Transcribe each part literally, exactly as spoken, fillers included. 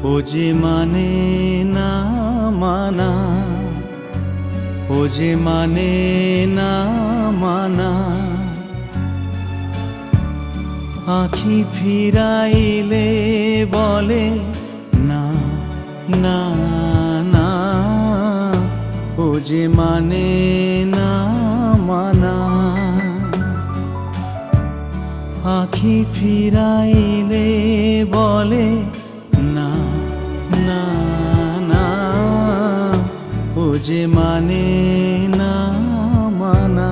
ও যে মানে না মানা, ও যে মানে না মানা। আখি ফিরাইলে বলে না না না, ও যে মানে না মানা। আখি ফিরাইলে বলে না না না, ও যে মানে না মানা।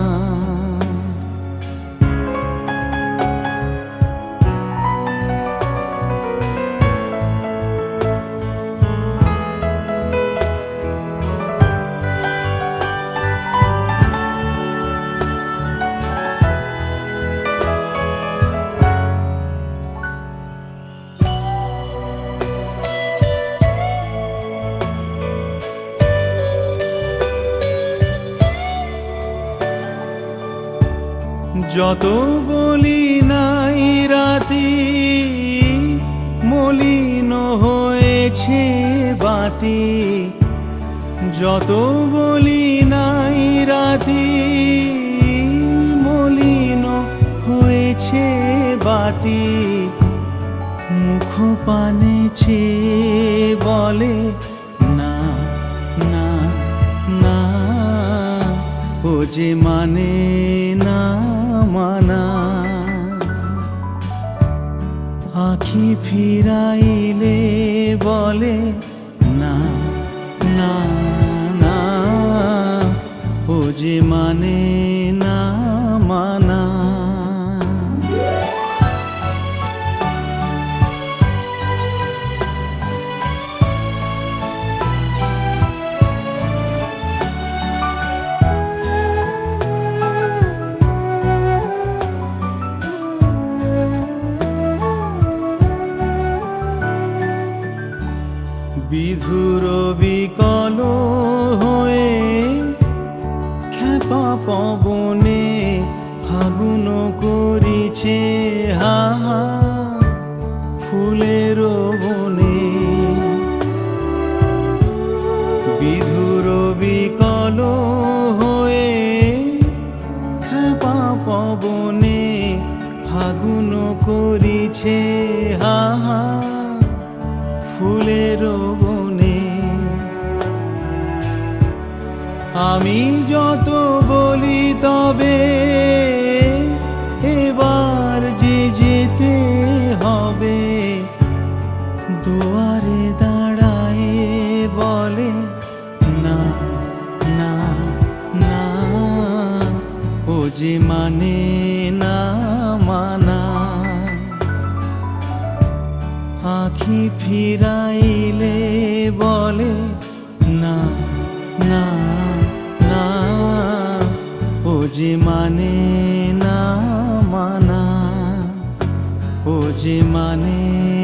যত বলি নাই রাতি, মলিন হয়েছে বাতি। যত বলি নাই রাতি, মলিন হয়েছে বাতি। মুখ পানে চেয়ে বলে না না না, ও যে মানে না মানা। আখি ফিরাইলে বলে না না না, ও যে মানে না মানা। বিধুর বিকল হয়ে খেপা পবনে ফাগুন করিছে হাহা ফুলের বনে। বিধুর বিকল হয়ে খেপা পবনে ফাগুন করিছে হাহা ফুলের বনে। আমি যত বলি তবে এবার যে যেতে হবে। দুয়ারে দাঁড়ায় বলে না না না, ও যে মানে না মানা। আখি ফিরাইলে বলে না না না, ও যে মানে না মানা, ও যে মানে